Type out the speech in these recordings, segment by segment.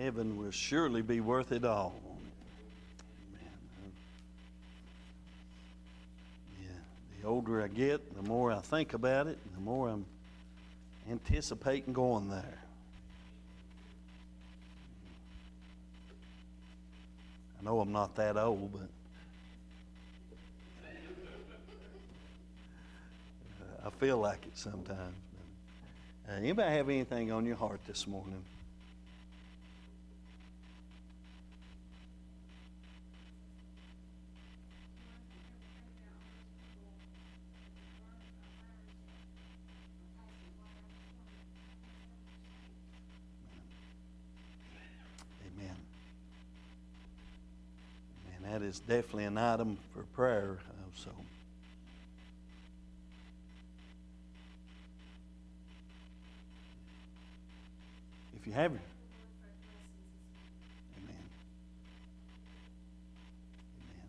Heaven will surely be worth it all. Amen. Yeah, the older I get, the more I think about it, the more I'm anticipating going there. I know I'm not that old, but I feel like it sometimes. Anybody have anything on your heart this morning? Amen. And that is definitely an item for prayer also. If you have it. Amen. Amen.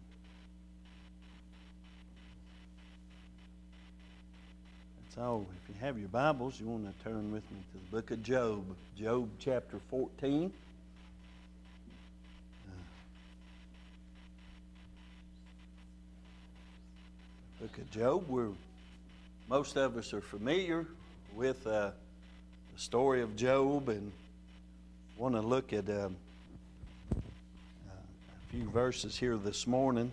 That's all. If you have your Bibles, you want to turn with me to the book of Job. Job chapter 14. Book of Job, most of us are familiar with the story of Job, and want to look at a few verses here this morning.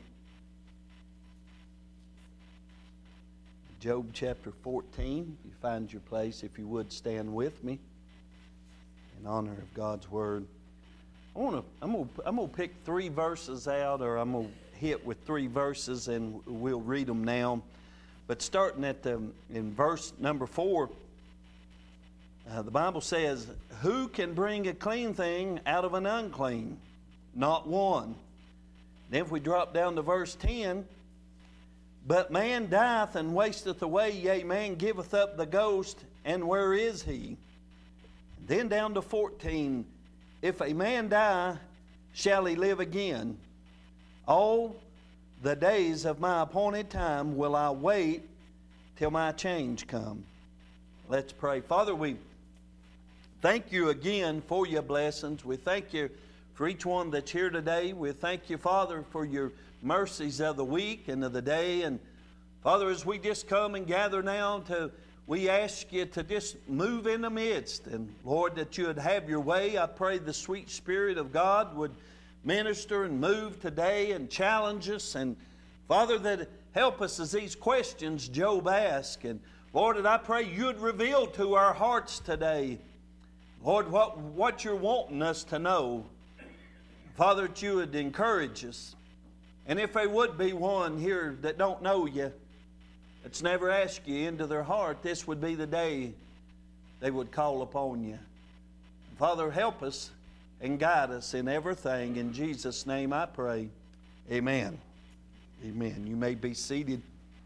Job chapter 14. If you find your place, if you would stand with me in honor of God's word. I'm gonna pick 3 verses out, or I'm gonna hit with 3 verses, and we'll read them now. But starting at in verse number 4. The Bible says, "Who can bring a clean thing out of an unclean? Not one." Then if we drop down to verse 10, "But man dieth and wasteth away, yea, man giveth up the ghost, and where is he?" Then down to 14, "If a man die, shall he live again? All the days of my appointed time will I wait till my change come." Let's pray. Father, we thank you again for your blessings. We thank you for each one that's here today. We thank you, Father, for your mercies of the week and of the day. And Father, as we just come and gather now, we ask you to just move in the midst. And Lord, that you would have your way. I pray the sweet Spirit of God would minister and move today and challenge us. And Father, that help us as these questions Job asked. And Lord, that I pray you'd reveal to our hearts today, Lord, what you're wanting us to know. Father, that you would encourage us. And if there would be one here that don't know you, that's never asked you into their heart, this would be the day they would call upon you. Father, help us and guide us in everything. In Jesus' name I pray. Amen. Amen. You may be seated.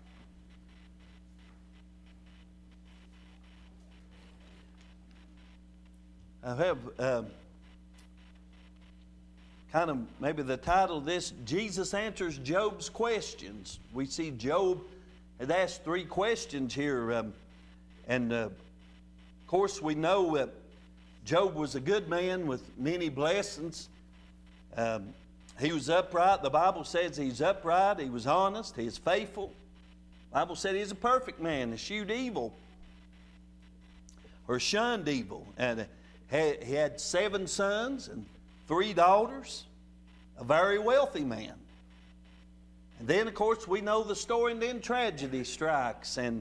I have kind of maybe the title of this, Jesus Answers Job's Questions. We see Job had asked 3 questions here. And of course we know Job was a good man with many blessings. He was upright. The Bible says he's upright. He was honest. He is faithful. The Bible said he's a perfect man, eschewed evil or shunned evil. And he had 7 sons and 3 daughters, a very wealthy man. And then, of course, we know the story, and then tragedy strikes. And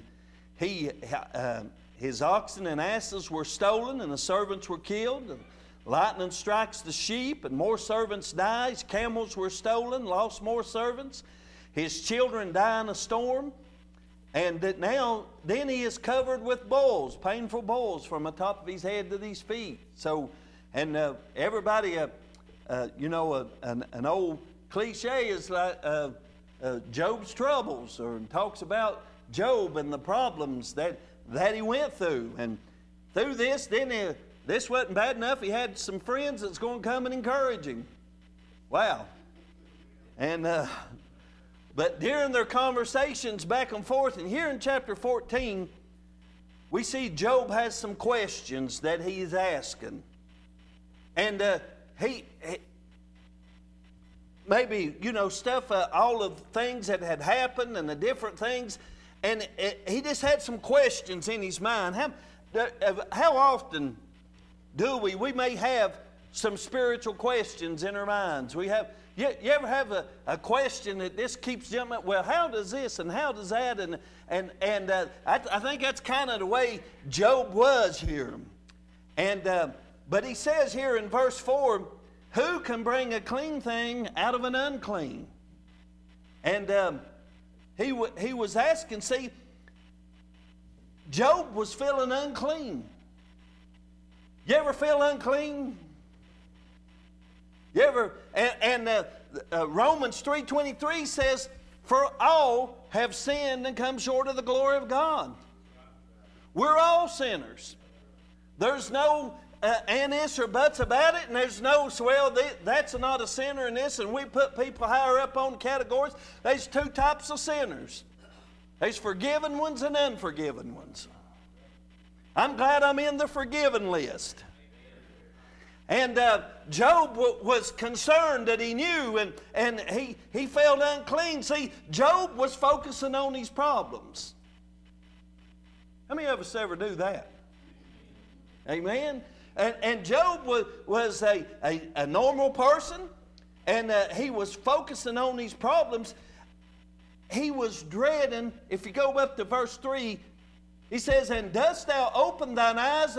his oxen and asses were stolen, and the servants were killed. And lightning strikes the sheep, and more servants die. His camels were stolen, lost more servants. His children die in a storm. And then he is covered with boils, painful boils from the top of his head to his feet. So, and everybody, an old cliche is like Job's troubles, or talks about Job and the problems that he went through. And through this, this wasn't bad enough. He had some friends that's going to come and encourage him. Wow. And but during their conversations back and forth, and here in chapter 14, we see Job has some questions that he's asking. And he maybe, stuff, all of things that had happened and the different things, and he just had some questions in his mind. How often do we may have some spiritual questions in our minds? You ever have a question that this keeps jumping up? Well, how does this and how does that? And I think that's kind of the way Job was here. But he says here in verse 4, who can bring a clean thing out of an unclean? And he was asking, see, Job was feeling unclean. You ever feel unclean? You ever? Romans 3:23 says, for all have sinned and come short of the glory of God. We're all sinners. There's no and ifs or buts about it, and there's no, that's not a sinner in this, and we put people higher up on categories. There's two types of sinners. There's forgiven ones and unforgiven ones. I'm glad I'm in the forgiven list. And Job was concerned that he knew, and he felt unclean. See, Job was focusing on his problems. How many of us ever do that? Amen? And Job was a normal person, and he was focusing on these problems. He was dreading, if you go up to verse 3, he says, and dost thou open thine eyes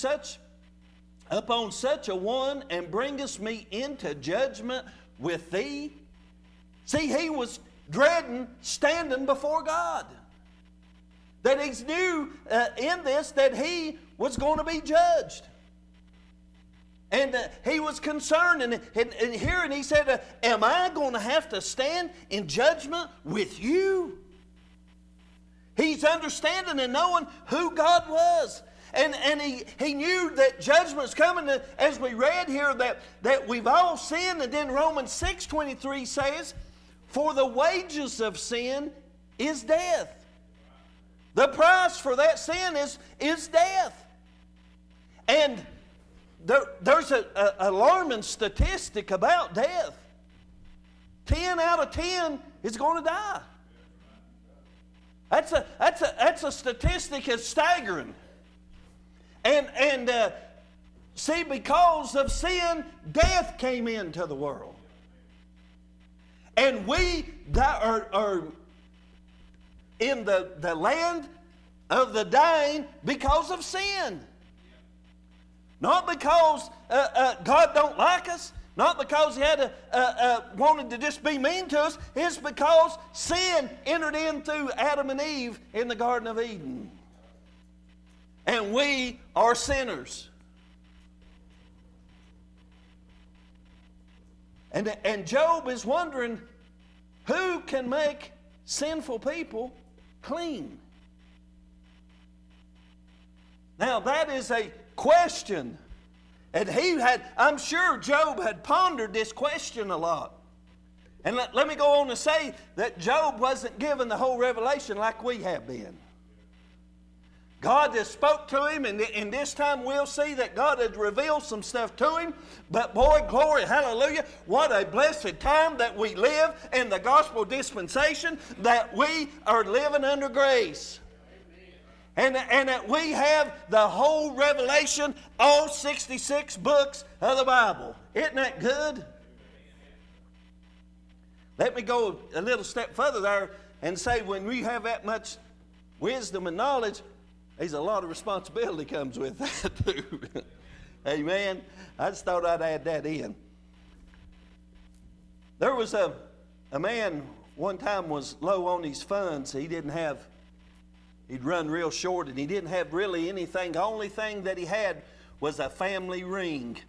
upon such a one, and bringest me into judgment with thee? See, he was dreading standing before God. That he knew in this that he was going to be judged. And he was concerned, and here, and he said, am I going to have to stand in judgment with you? He's understanding and knowing who God was. And he knew that judgment was coming, as we read here, that we've all sinned. And then Romans 6:23 says, for the wages of sin is death. The price for that sin is death. And there's an alarming statistic about death. 10 out of 10 is going to die. That's a statistic that's staggering. And see, because of sin, death came into the world. And we are in the land of the dying because of sin. Not because God don't like us, not because He had wanted to just be mean to us. It's because sin entered in through Adam and Eve in the Garden of Eden. And we are sinners. And Job is wondering, who can make sinful people clean? Now that is a question. And I'm sure Job had pondered this question a lot. And let me go on to say that Job wasn't given the whole revelation like we have been. God has spoke to him, and in this time we'll see that God has revealed some stuff to him. But boy, glory, hallelujah, what a blessed time that we live in the gospel dispensation, that we are living under grace. And that we have the whole revelation, all 66 books of the Bible. Isn't that good? Let me go a little step further there and say, when we have that much wisdom and knowledge, there's a lot of responsibility comes with that too. Amen. I just thought I'd add that in. There was a man one time was low on his funds. He'd run real short, and he didn't have really anything. The only thing that he had was a family ring.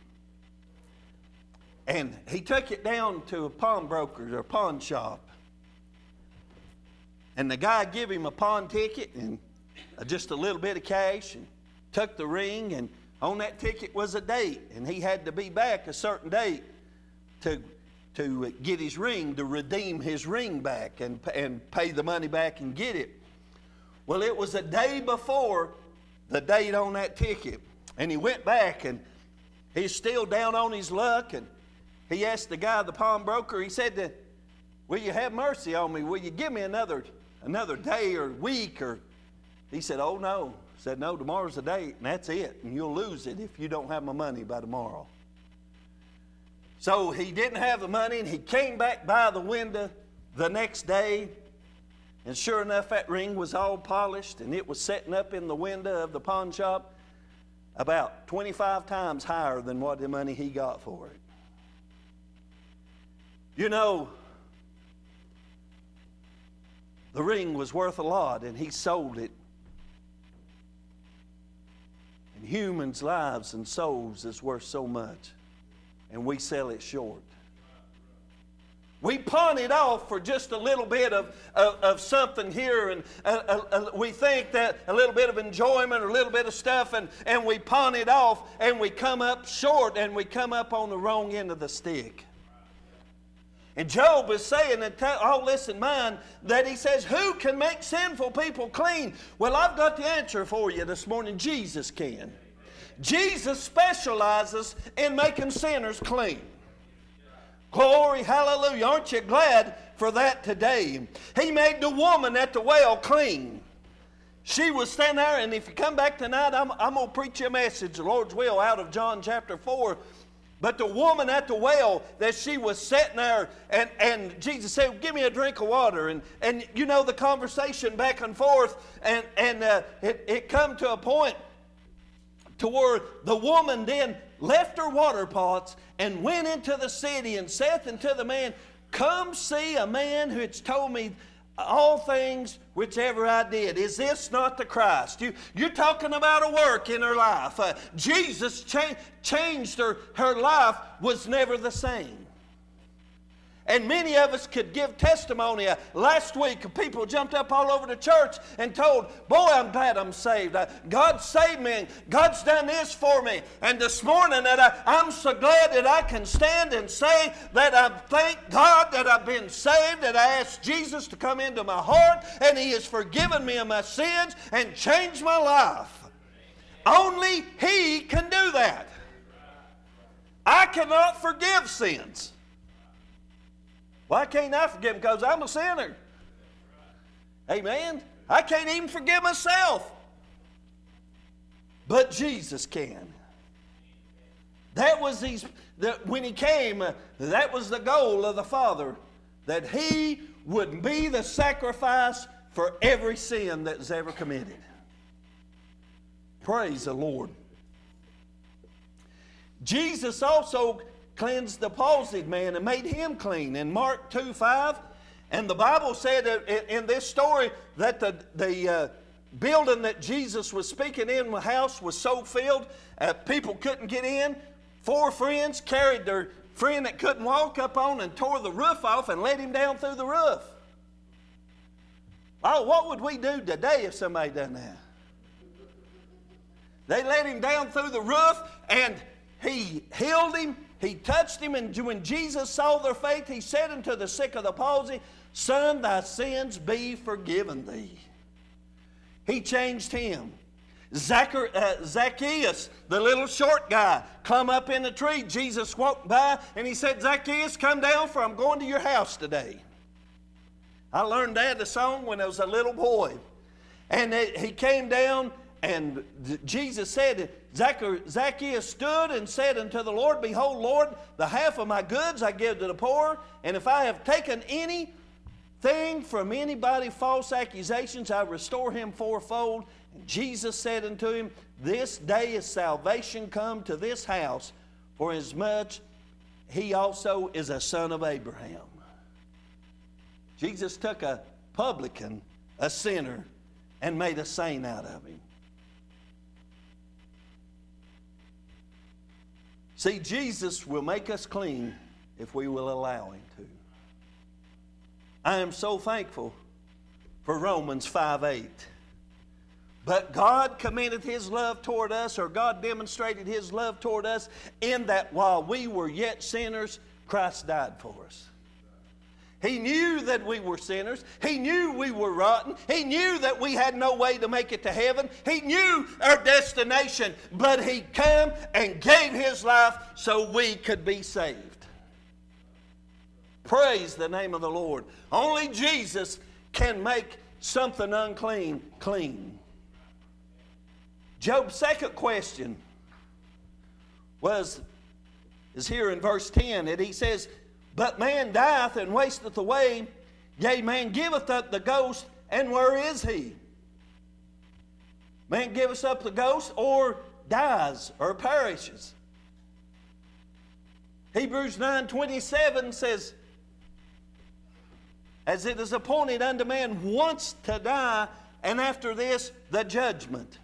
And he took it down to a pawnbroker or a pawn shop. And the guy gave him a pawn ticket and just a little bit of cash, and took the ring, and on that ticket was a date. And he had to be back a certain date to get his ring, to redeem his ring back and pay the money back and get it. Well, it was a day before the date on that ticket. And he went back, and He's still down on his luck, and he asked the guy, the pawnbroker, he said, will you have mercy on me? Will you give me another day or week? Or he said, oh no. He said, no, tomorrow's the date, and that's it. And you'll lose it if you don't have my money by tomorrow. So he didn't have the money, and he came back by the window the next day. And sure enough, that ring was all polished, and it was setting up in the window of the pawn shop about 25 times higher than what the money he got for it. You know, the ring was worth a lot, and he sold it. And humans' lives and souls is worth so much, and we sell it short. We pawn it off for just a little bit of something here, and we think that a little bit of enjoyment or a little bit of stuff, and we pawn it off, and we come up short, and we come up on the wrong end of the stick. And Job is saying, and all this in mind, that he says, who can make sinful people clean? Well, I've got the answer for you this morning. Jesus can. Jesus specializes in making sinners clean. Glory, hallelujah. Aren't you glad for that today? He made the woman at the well clean. She was standing there, and if you come back tonight, I'm going to preach you a message, the Lord's will, out of John chapter 4. But the woman at the well, that she was sitting there, and Jesus said, give me a drink of water. And you know, the conversation back and forth, and it come to a point to where the woman then left her water pots and went into the city and saith unto the man, come see a man which told me all things whichever I did. Is this not the Christ? You're talking about a work in her life. Jesus changed her. Her life was never the same. And many of us could give testimony. Last week, people jumped up all over the church and told, boy, I'm glad I'm saved. God saved me. And God's done this for me. And this morning, that I'm so glad that I can stand and say that I thank God that I've been saved, that I asked Jesus to come into my heart, and He has forgiven me of my sins and changed my life. Only He can do that. I cannot forgive sins. Why can't I forgive them? Because I'm a sinner. Amen. I can't even forgive myself. But Jesus can. That was when He came, that was the goal of the Father, that He would be the sacrifice for every sin that was ever committed. Praise the Lord. Jesus also cleansed the palsied man and made him clean in Mark 2:5. And the Bible said in this story that the building that Jesus was speaking in, the house was so filled, people couldn't get in. 4 friends carried their friend that couldn't walk up on and tore the roof off and let him down through the roof. Oh, what would we do today if somebody done that? They let him down through the roof, and He healed him. He touched him, and when Jesus saw their faith, He said unto the sick of the palsy, Son, thy sins be forgiven thee. He changed him. Zacchaeus, the little short guy, come up in the tree. Jesus walked by, and He said, Zacchaeus, come down, for I'm going to your house today. I learned that song when I was a little boy. And he came down, and Jesus said, Zacchaeus stood and said unto the Lord, Behold, Lord, the half of my goods I give to the poor, and if I have taken anything from anybody, false accusations, I restore him fourfold. And Jesus said unto him, This day is salvation come to this house, for as much he also is a son of Abraham. Jesus took a publican, a sinner, and made a saint out of him. See, Jesus will make us clean if we will allow Him to. I am so thankful for Romans 5:8. But God commended His love toward us, or God demonstrated His love toward us, in that while we were yet sinners, Christ died for us. He knew that we were sinners. He knew we were rotten. He knew that we had no way to make it to heaven. He knew our destination. But He came and gave His life so we could be saved. Praise the name of the Lord. Only Jesus can make something unclean clean. Job's second question is here in verse 10. And he says, but man dieth and wasteth away, yea, man giveth up the ghost, and where is he? Man giveth up the ghost, or dies, or perishes. Hebrews 9:27 says, as it is appointed unto man once to die, and after this the judgment.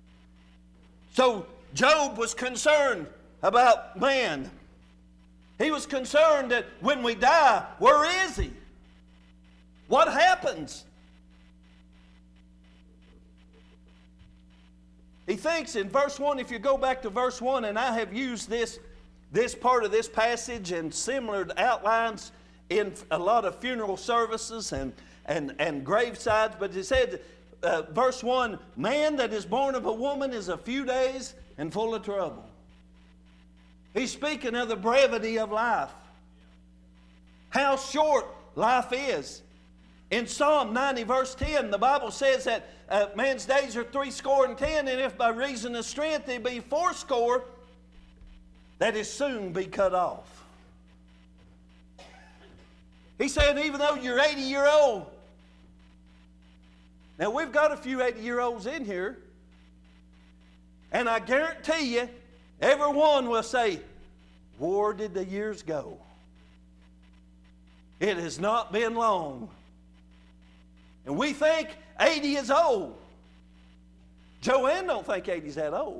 So Job was concerned about man. He was concerned that when we die, where is he? What happens? He thinks in verse 1, if you go back to verse 1, and I have used this part of this passage and similar outlines in a lot of funeral services and gravesides, but it said, verse 1, man that is born of a woman is a few days and full of trouble. He's speaking of the brevity of life. How short life is. In Psalm 90 verse 10, the Bible says that man's days are 70, and if by reason of strength they be 80, that is soon be cut off. He said even though you're 80-year-old, now we've got a few 80-year-olds in here, and I guarantee you, everyone will say, where did the years go? It has not been long. And we think 80 is old. Joanne don't think 80 is that old.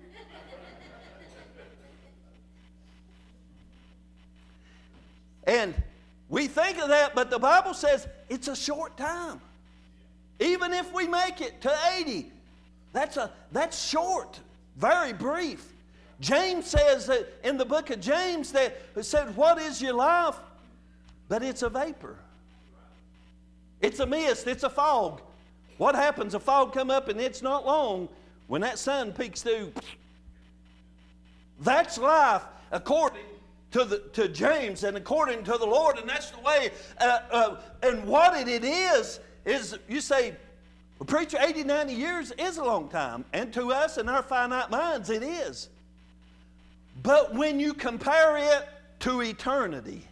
And we think of that, but the Bible says it's a short time. Even if we make it to 80, that's short, very brief. James says that in the book of James that it said, what is your life? But it's a vapor. It's a mist. It's a fog. What happens? A fog come up and it's not long when that sun peeks through. That's life according to James and according to the Lord. And that's the way. And what it is you say, well, preacher, 80, 90 years is a long time. And to us in our finite minds, it is. But when you compare it to eternity,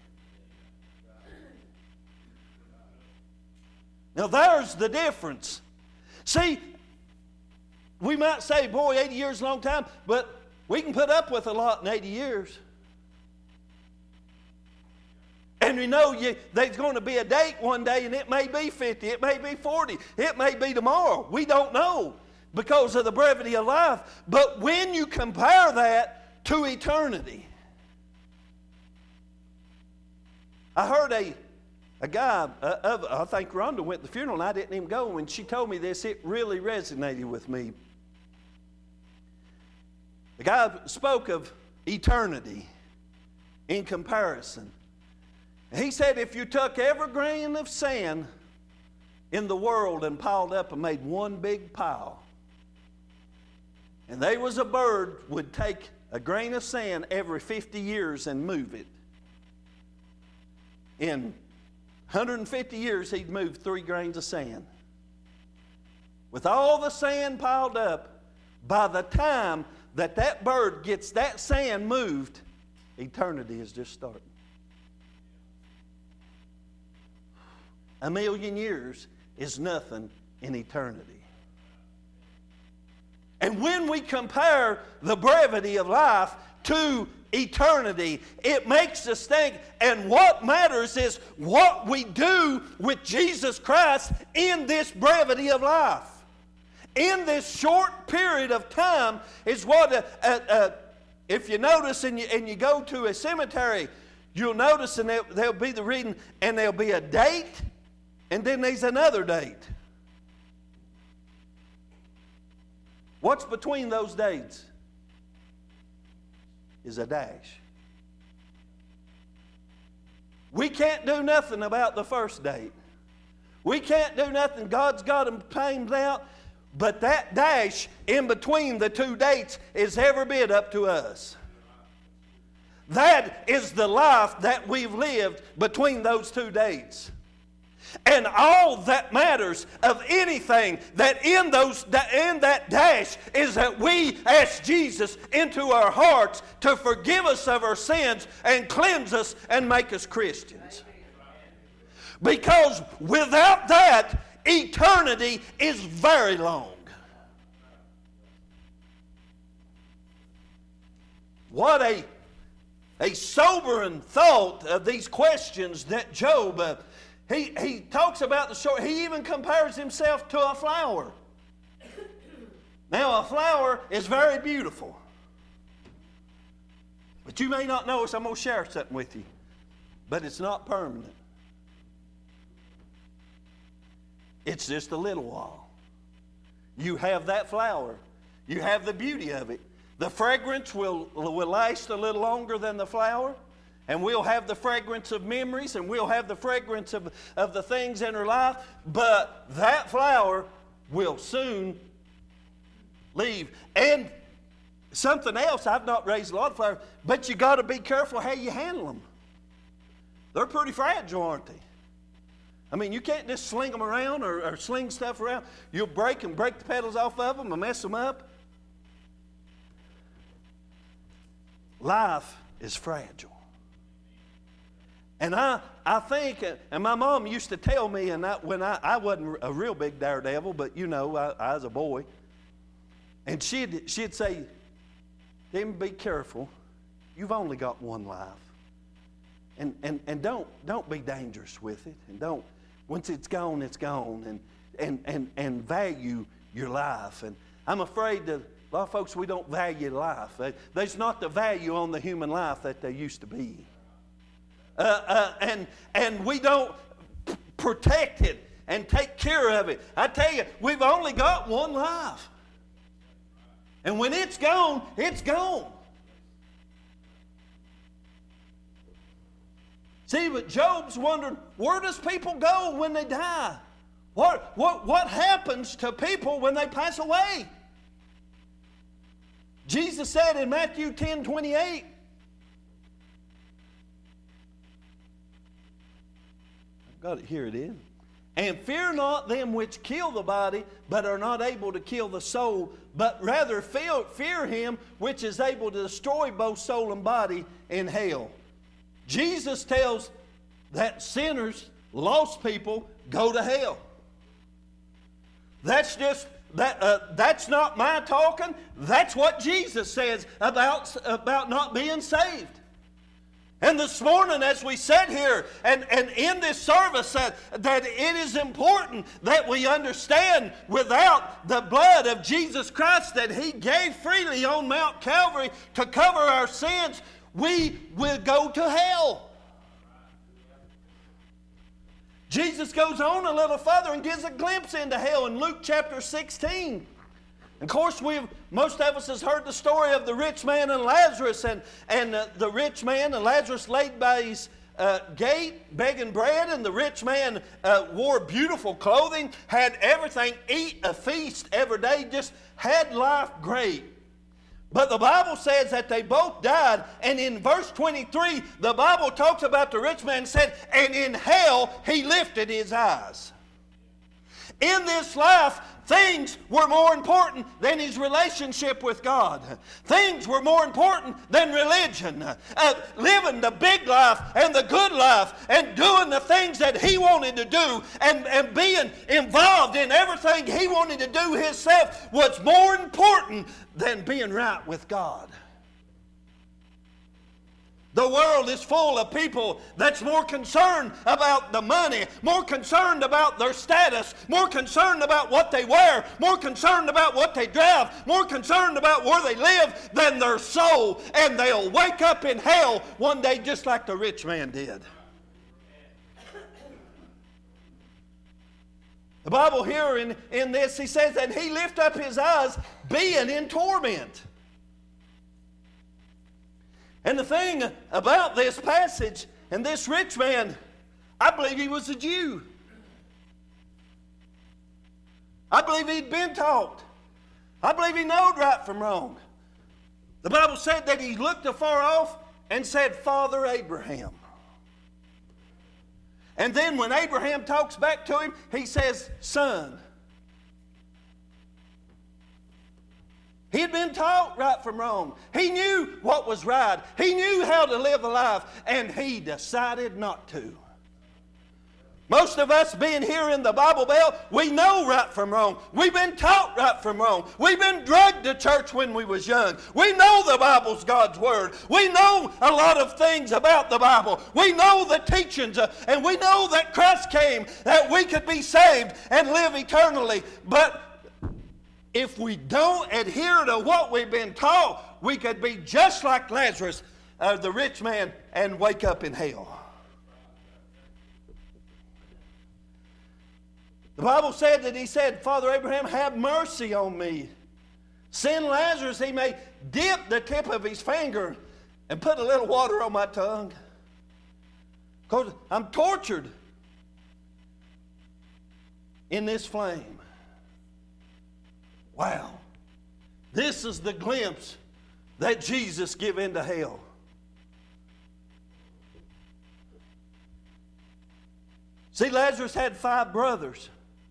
now there's the difference. See, we might say, boy, 80 years is a long time, but we can put up with a lot in 80 years. And we know there's going to be a date one day, and it may be 50, it may be 40, it may be tomorrow. We don't know because of the brevity of life. But when you compare that to eternity, I heard a guy, I think Rhonda went to the funeral and I didn't even go. When she told me this, it really resonated with me. The guy spoke of eternity in comparison. He said if you took every grain of sand in the world and piled up and made one big pile, and there was a bird would take a grain of sand every 50 years and move it. In 150 years, he'd move 3 grains of sand. With all the sand piled up, by the time that bird gets that sand moved, eternity is just starting. 1,000,000 years is nothing in eternity. And when we compare the brevity of life to eternity, it makes us think, and what matters is what we do with Jesus Christ in this brevity of life. In this short period of time is what, if you notice and you go to a cemetery, you'll notice and there'll be the reading, and there'll be a date, and then there's another date. What's between those dates is a dash. We can't do nothing about the first date. We can't do nothing. God's got them timed out. But that dash in between the two dates is every bit up to us. That is the life that we've lived between those two dates. And all that matters of anything that in that dash is that we ask Jesus into our hearts to forgive us of our sins and cleanse us and make us Christians. Because without that, eternity is very long. What a sobering thought of these questions that Job, he talks about the short, he even compares himself to a flower. Now a flower is very beautiful. But you may not know, so I'm going to share something with you. But it's not permanent. It's just a little while. You have that flower. You have the beauty of it. The fragrance will last a little longer than the flower. And we'll have the fragrance of memories. And we'll have the fragrance of the things in our life. But that flower will soon leave. And something else, I've not raised a lot of flowers. But you got to be careful how you handle them. They're pretty fragile, aren't they? I mean, you can't just sling them around or sling stuff around. You'll break the petals off of them and mess them up. Life is fragile. And I think, and my mom used to tell me, and when I wasn't a real big daredevil, but you know, I was a boy, and she'd say, "Tim, be careful. You've only got one life. And don't be dangerous with it. And don't, once it's gone, it's gone. And value your life." And I'm afraid that a lot of folks, we don't value life. There's not the value on the human life that there used to be. And we don't protect it and take care of it. I tell you, we've only got one life. And when it's gone, it's gone. See, but Job's wondering, where does people go when they die? What happens to people when they pass away? Jesus said in Matthew 10:28, I've got it, here it is. "And fear not them which kill the body, but are not able to kill the soul, but rather fear him which is able to destroy both soul and body in hell." Jesus tells that sinners, lost people, go to hell. That's just that's not my talking. That's what Jesus says about not being saved. And this morning, as we sit here and in this service, that it is important that we understand, without the blood of Jesus Christ that He gave freely on Mount Calvary to cover our sins, we will go to hell. Jesus goes on a little further and gives a glimpse into hell in Luke chapter 16. Of course, most of us has heard the story of the rich man and Lazarus, and the rich man and Lazarus laid by his gate begging bread, and the rich man wore beautiful clothing, had everything, eat a feast every day, just had life great. But the Bible says that they both died, and in verse 23, the Bible talks about the rich man, said, "And in hell he lifted his eyes." In this life, things were more important than his relationship with God. Things were more important than religion. Living the big life and the good life and doing the things that he wanted to do and being involved in everything he wanted to do himself was more important than being right with God. The world is full of people that's more concerned about the money, more concerned about their status, more concerned about what they wear, more concerned about what they drive, more concerned about where they live than their soul. And they'll wake up in hell one day just like the rich man did. The Bible here in this, he says that he lifted up his eyes being in torment. And the thing about this passage And this rich man, I believe he was a Jew. I believe he'd been taught. I believe he knowed right from wrong. The Bible said that he looked afar off and said, Father Abraham. And then when Abraham talks back to him, he says, Son. He had been taught right from wrong. He knew what was right. He knew how to live a life, and he decided not to. Most of us being here in the Bible Belt, we know right from wrong. We've been taught right from wrong. We've been drugged to church when we was young. We know the Bible's God's Word. We know a lot of things about the Bible. We know the teachings, and we know that Christ came that we could be saved and live eternally. But if we don't adhere to what we've been taught, we could be just like Lazarus, the rich man, and wake up in hell. The Bible said that he said, Father Abraham, have mercy on me. Send Lazarus, he may dip the tip of his finger and put a little water on my tongue. Because I'm tortured in this flame. Wow. This is the glimpse that Jesus gave into hell. See, Lazarus had 5 brothers.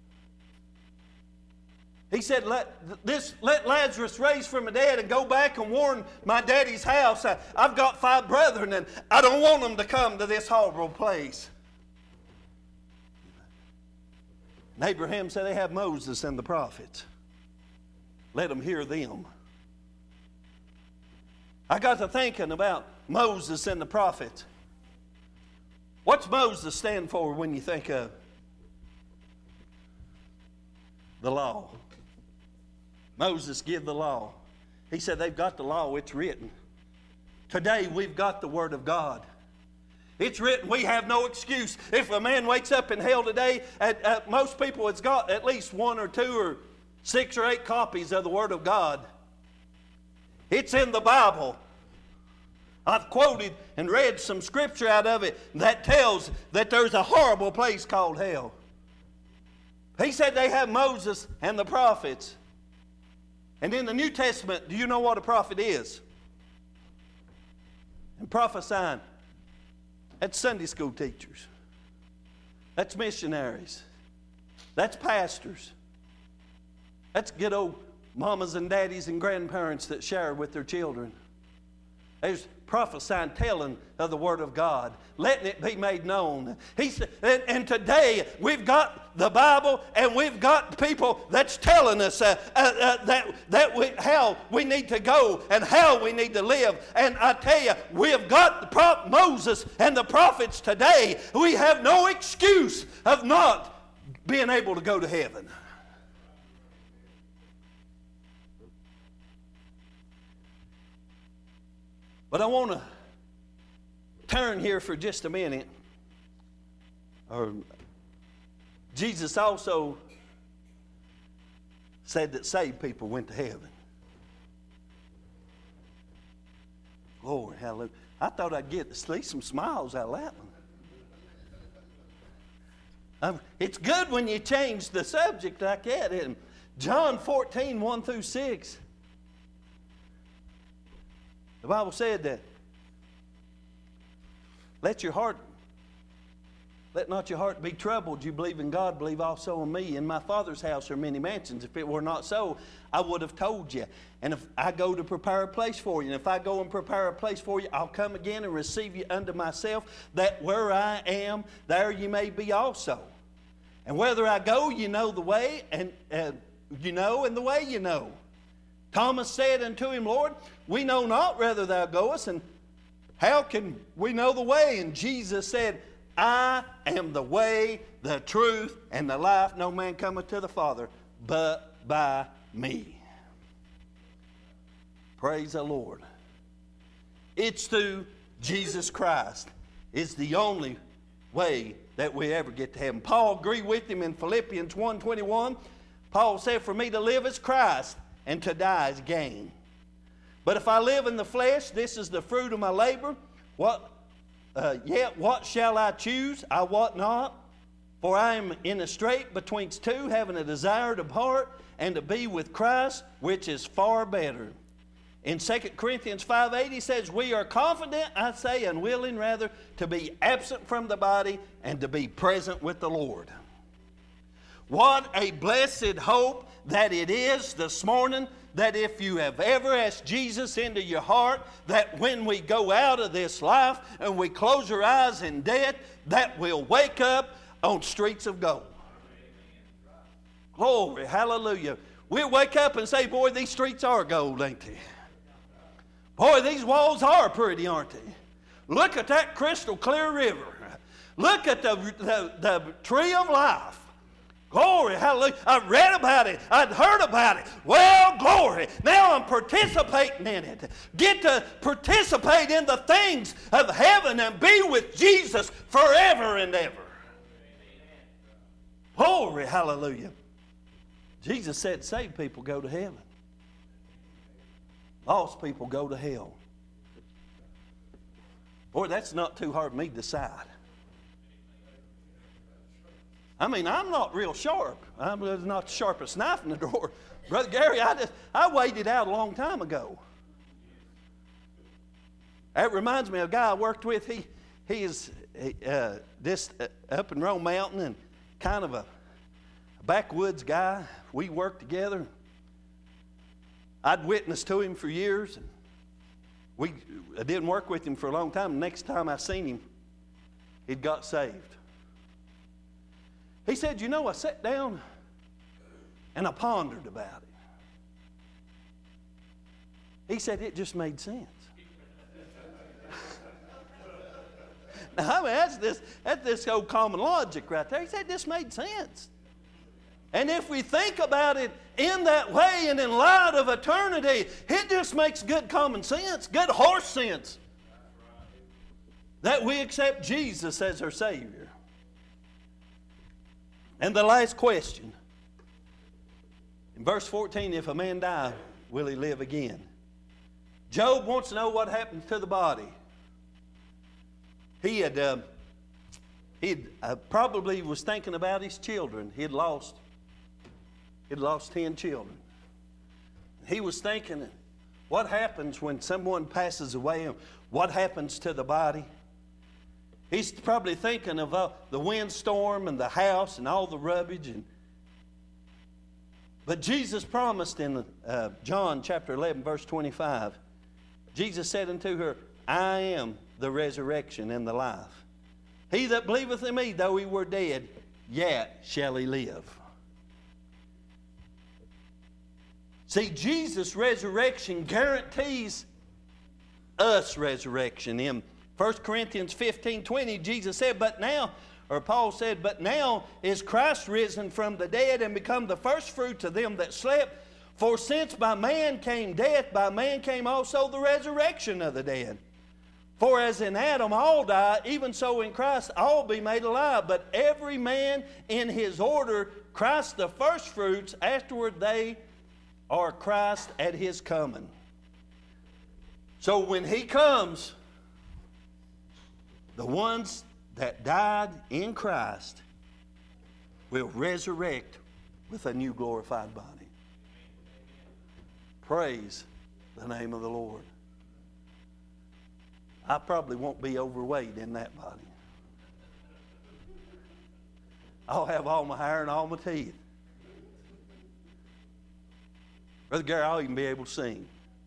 He said, let Lazarus raise from the dead and go back and warn my daddy's house. I've got 5 brethren and I don't want them to come to this horrible place. And Abraham said, they have Moses and the prophets. Let them hear them. I got to thinking about Moses and the prophets. What's Moses stand for when you think of the law? Moses give the law. He said they've got the law, it's written. Today we've got the Word of God. It's written, we have no excuse. If a man wakes up in hell today, most people has got at least 1 or 2 or 6 or 8 copies of the Word of God. It's in the Bible. I've quoted and read some scripture out of it that tells that there's a horrible place called hell. He said they have Moses and the prophets. And in the New Testament, do you know what a prophet is? And prophesying. That's Sunday school teachers. That's missionaries. That's pastors. That's good old mamas and daddies and grandparents that share with their children. There's prophesying, telling of the Word of God, letting it be made known. He said, and today we've got the Bible, and we've got people that's telling us how we need to go and how we need to live. And I tell you, we have got Moses and the prophets today. We have no excuse of not being able to go to heaven. But I want to turn here for just a minute. Jesus also said that saved people went to heaven. Glory, hallelujah. I thought I'd get at least some smiles out of that one. It's good when you change the subject like that. In John 14, 1 through 6. The Bible said that, let not your heart be troubled. You believe in God, believe also in me. In my Father's house are many mansions. If it were not so, I would have told you. And if I go to prepare a place for you, and if I go and prepare a place for you, I'll come again and receive you unto myself, that where I am, there you may be also. And whether I go, you know the way, and the way you know. Thomas said unto him, Lord, we know not whither thou goest, and how can we know the way? And Jesus said, I am the way, the truth, and the life. No man cometh to the Father but by me. Praise the Lord. It's through Jesus Christ. It's the only way that we ever get to heaven. Paul agreed with him in Philippians 1:21. Paul said, for me to live is Christ, and to die is gain. But if I live in the flesh, this is the fruit of my labor. What Yet what shall I choose? I wot not. For I am in a strait betwixt two, having a desire to depart and to be with Christ, which is far better. In 2 Corinthians 5:8 he says, we are confident, I say, and willing rather, to be absent from the body and to be present with the Lord. What a blessed hope that it is this morning, that if you have ever asked Jesus into your heart, that when we go out of this life and we close our eyes in death, that we'll wake up on streets of gold. Glory, hallelujah. We'll wake up and say, boy, these streets are gold, ain't they? Boy, these walls are pretty, aren't they? Look at that crystal clear river. Look at the tree of life. Glory, hallelujah. I read about it. I'd heard about it. Well, glory. Now I'm participating in it. Get to participate in the things of heaven and be with Jesus forever and ever. Glory, hallelujah. Jesus said saved people go to heaven. Lost people go to hell. Boy, that's not too hard for me to decide. I mean, I'm not real sharp. I'm not the sharpest knife in the drawer. Brother Gary, I weighed it out a long time ago. That reminds me of a guy I worked with. He is this up in Rome Mountain and kind of a backwoods guy. We worked together. I'd witnessed to him for years. I didn't work with him for a long time. The next time I seen him, he'd got saved. He said, I sat down and I pondered about it. He said, it just made sense. Now, I mean, that's this old common logic right there. He said, this made sense. And if we think about it in that way and in light of eternity, it just makes good common sense, good horse sense, that we accept Jesus as our Savior. And the last question, in verse 14, if a man die, will he live again? Job wants to know what happens to the body. He probably was thinking about his children. He'd lost 10 children. He was thinking, what happens when someone passes away? What happens to the body? He's probably thinking of the windstorm and the house and all the rubbish. But Jesus promised in John chapter 11, verse 25, Jesus said unto her, I am the resurrection and the life. He that believeth in me, though he were dead, yet shall he live. See, Jesus' resurrection guarantees us resurrection. In 1 Corinthians 15:20, Jesus said, Paul said, but now is Christ risen from the dead and become the first fruits of them that slept. For since by man came death, by man came also the resurrection of the dead. For as in Adam all die, even so in Christ all be made alive. But every man in his order, Christ the first fruits, afterward they are Christ at his coming. So when he comes, the ones that died in Christ will resurrect with a new glorified body. Praise the name of the Lord. I probably won't be overweight in that body. I'll have all my hair and all my teeth. Brother Gary, I'll even be able to sing.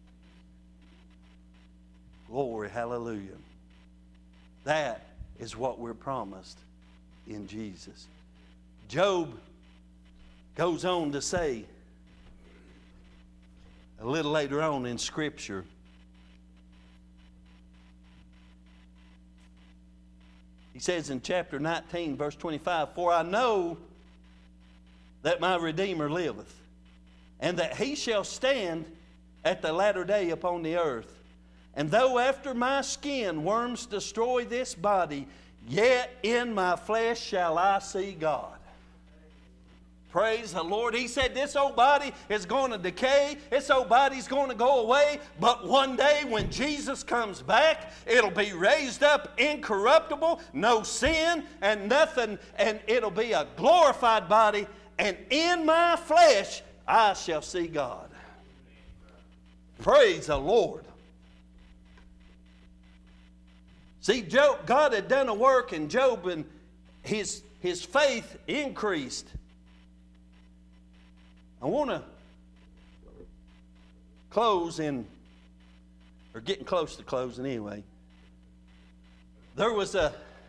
Glory, hallelujah. That is what we're promised in Jesus. Job goes on to say, a little later on in Scripture, he says in chapter 19, verse 25, for I know that my Redeemer liveth, and that he shall stand at the latter day upon the earth. And though after my skin worms destroy this body, yet in my flesh shall I see God. Praise the Lord. He said this old body is going to decay. This old body's going to go away. But one day when Jesus comes back, it'll be raised up incorruptible, no sin and nothing. And it'll be a glorified body. And in my flesh, I shall see God. Praise the Lord. See, God had done a work in Job, and his faith increased. I want to close in, or getting close to closing anyway. I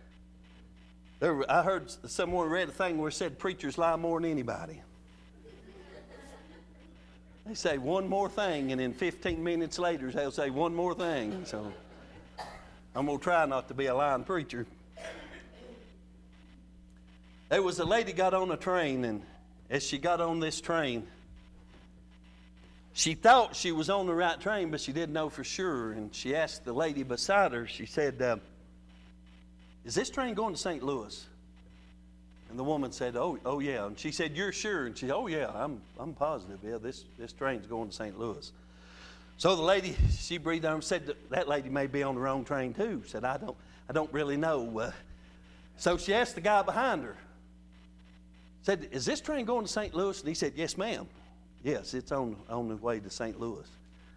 heard someone read a thing where it said preachers lie more than anybody. They say one more thing, and then 15 minutes later they'll say one more thing. So I'm going to try not to be a lying preacher. There was a lady got on a train, and as she got on this train, she thought she was on the right train, but she didn't know for sure. And she asked the lady beside her, she said, is this train going to St. Louis? And the woman said, oh yeah. And she said, you're sure? And she said, oh yeah, I'm positive. Yeah, this train's going to St. Louis. So the lady, she breathed out and said, that lady may be on the wrong train too. Said, I don't really know. So she asked the guy behind her, said, is this train going to St. Louis? And he said, yes, ma'am. Yes, it's on the way to St. Louis.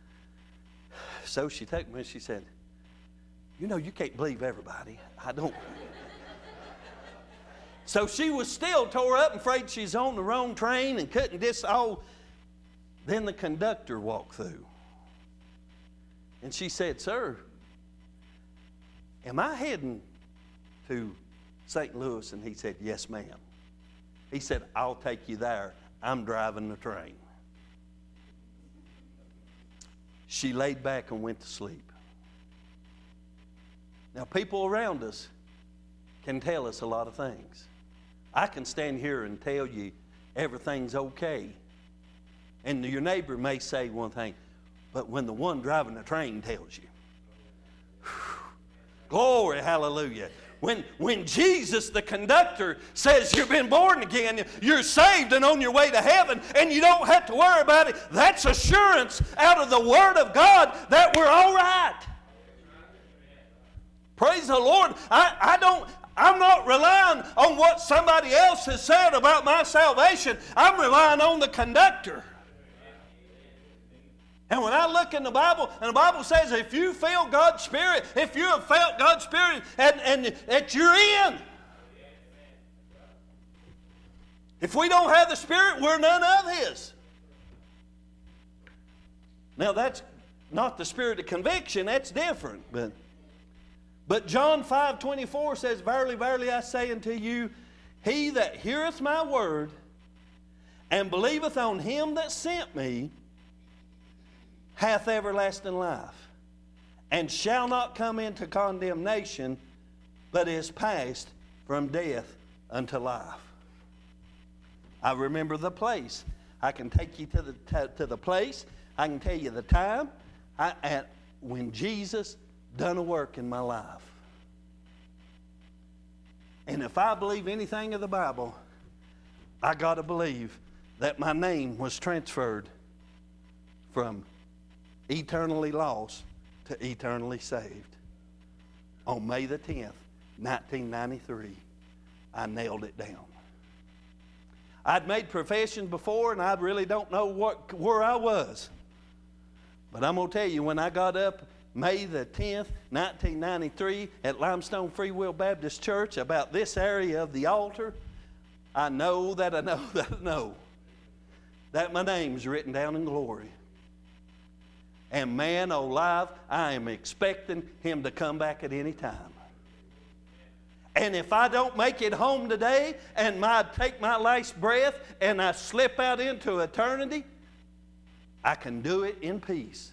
So she took me and she said, you know, you can't believe everybody. I don't. So she was still tore up and afraid she's on the wrong train and couldn't Then the conductor walked through. And she said, sir, am I heading to St. Louis? And he said, yes, ma'am. He said, I'll take you there. I'm driving the train. She laid back and went to sleep. Now, people around us can tell us a lot of things. I can stand here and tell you everything's okay. And your neighbor may say one thing, but when the one driving the train tells you, glory, hallelujah. When Jesus, the conductor, says you've been born again, you're saved and on your way to heaven, and you don't have to worry about it, that's assurance out of the Word of God that we're all right. Praise the Lord. I'm not relying on what somebody else has said about my salvation. I'm relying on the conductor. And when I look in the Bible, and the Bible says if you feel God's Spirit, if you have felt God's Spirit, and that you're in. If we don't have the Spirit, we're none of His. Now that's not the spirit of conviction, that's different. But John 5:24 says, verily, verily, I say unto you, he that heareth my word and believeth on him that sent me hath everlasting life, and shall not come into condemnation, but is passed from death unto life. I remember the place. I can take you to the place. I can tell you the time when Jesus done a work in my life. And if I believe anything of the Bible, I got to believe that my name was transferred from eternally lost to eternally saved. On May the 10th, 1993, I nailed it down. I'd made profession before, and I really don't know where I was. But I'm going to tell you, when I got up May the 10th, 1993, at Limestone Free Will Baptist Church, about this area of the altar, I know that my name's written down in glory. And man alive, I am expecting him to come back at any time. And if I don't make it home today and take my last breath and I slip out into eternity, I can do it in peace.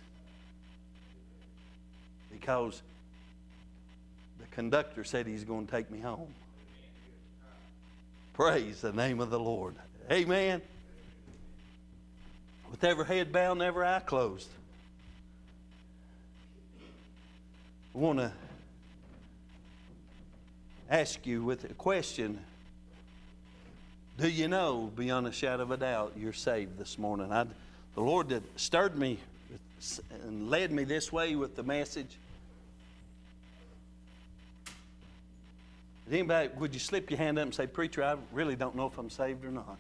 Because the conductor said he's going to take me home. Praise the name of the Lord. Amen. With every head bowed and every eye closed, I want to ask you with a question. Do you know, beyond a shadow of a doubt, you're saved this morning? The Lord that stirred me and led me this way with the message. Anybody, would you slip your hand up and say, "Preacher, I really don't know if I'm saved or not"?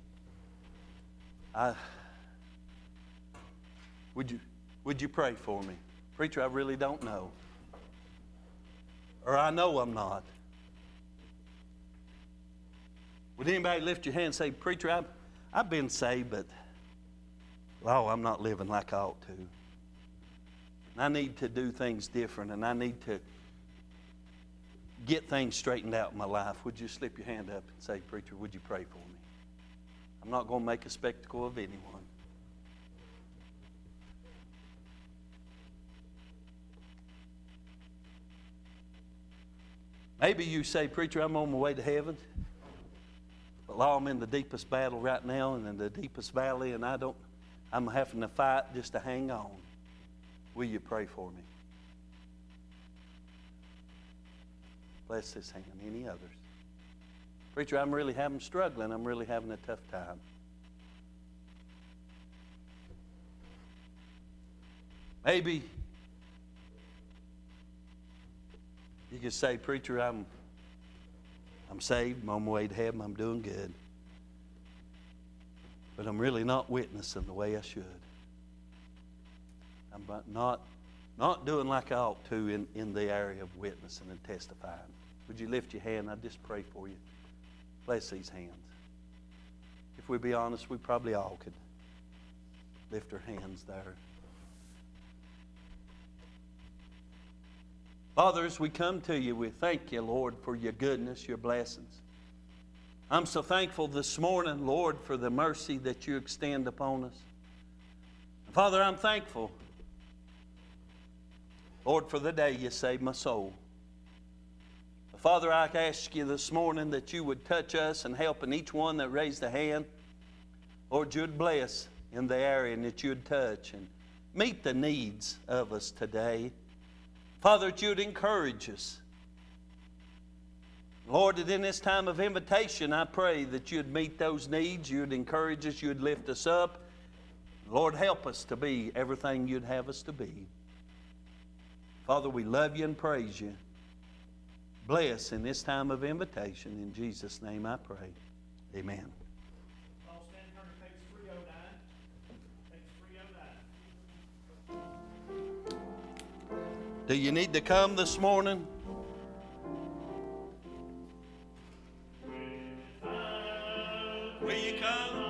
Would you pray for me? "Preacher, I really don't know." Or, "I know I'm not." Would anybody lift your hand and say, "Preacher, I've been saved, but I'm not living like I ought to. And I need to do things different, and I need to get things straightened out in my life"? Would you slip your hand up and say, "Preacher, would you pray for me?" I'm not going to make a spectacle of anyone. Maybe you say, "Preacher, I'm on my way to heaven, but I'm in the deepest battle right now and in the deepest valley, and I'm having to fight just to hang on." Will you pray for me? Bless this hand. Any others? "Preacher, I'm really struggling. I'm really having a tough time." Maybe you could say, "Preacher, I'm saved. I'm on my way to heaven. I'm doing good. But I'm really not witnessing the way I should. I'm not doing like I ought to in the area of witnessing and testifying." Would you lift your hand? I just pray for you. Bless these hands. If we be honest, we probably all could lift our hands there. Father, as we come to you, we thank you, Lord, for your goodness, your blessings. I'm so thankful this morning, Lord, for the mercy that you extend upon us. Father, I'm thankful, Lord, for the day you saved my soul. Father, I ask you this morning that you would touch us and help in each one that raised a hand. Lord, you would bless in the area and that you would touch and meet the needs of us today. Father, that you would encourage us. Lord, that in this time of invitation, I pray that you would meet those needs, you would encourage us, you would lift us up. Lord, help us to be everything you'd have us to be. Father, we love you and praise you. Bless in this time of invitation. In Jesus' name I pray. Amen. I'll stand turn to page 309. Page 309. Do you need to come this morning? Will you come?